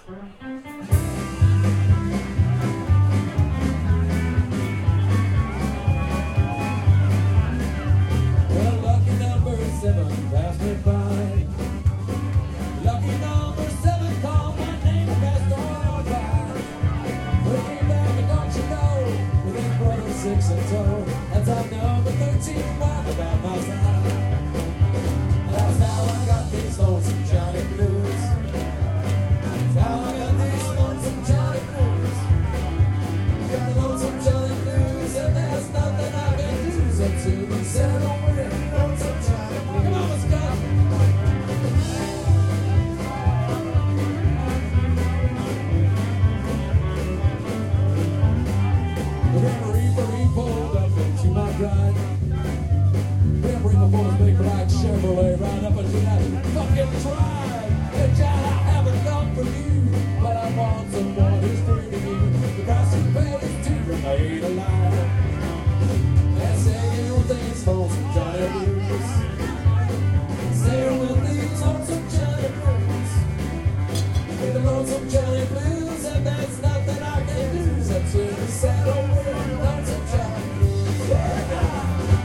Well, lucky number 7 passed me by. Lucky number 7 called my name and passed on by. Looking back, and don't you know, with his brother 6 in tow, that's how number 13 walked about my side. That's how I got these lonesome Johnny blues. That's how I got these lonesome Johnny blues. Got lonesome Johnny blues, and there's nothing I can do except to be settled with lonesome Johnny blues. Come on, let's go. The Reaper pulled up into my drive. Grim Reaper boys big black Chevrolet right up into that fucking drive. Hey John, I haven't come for you, but I want someone who's free to you. The price you pay is to remain alive. And singing with these lonesome Johnny blues. Singing with these lonesome Johnny blues. With the lonesome Johnny blues, and there's nothing I can do except to settle with lonesome Johnny blues. Yeah.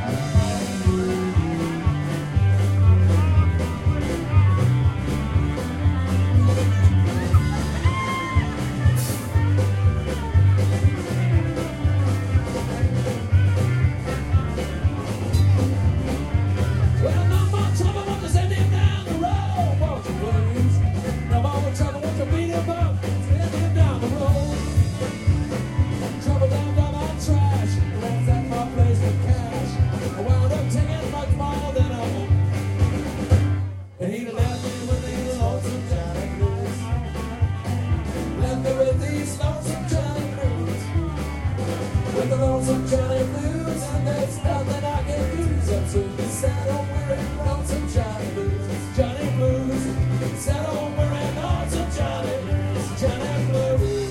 Well, no more trouble, want to send him down the road, won't you please? No more trouble, want to beat him up, send him down the road. Trouble down by my trash, runs at my place with cash. I wound up taking much more than I owed. And he left me with these lonesome Johnny blues. Left me with these lonesome Johnny blues. With the lonesome Johnny blues, and there's nothing I can do except to be settled wearing lonesome Johnny blues. Johnny blues, settled wearing lonesome Johnny blues. Johnny blues.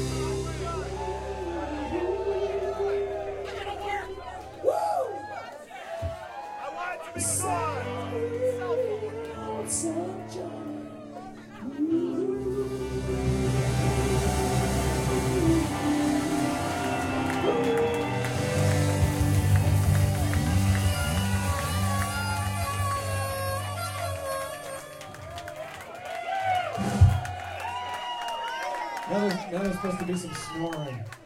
Woo! I want it to be fun. Lonesome Johnny. Now there's supposed to be some snoring.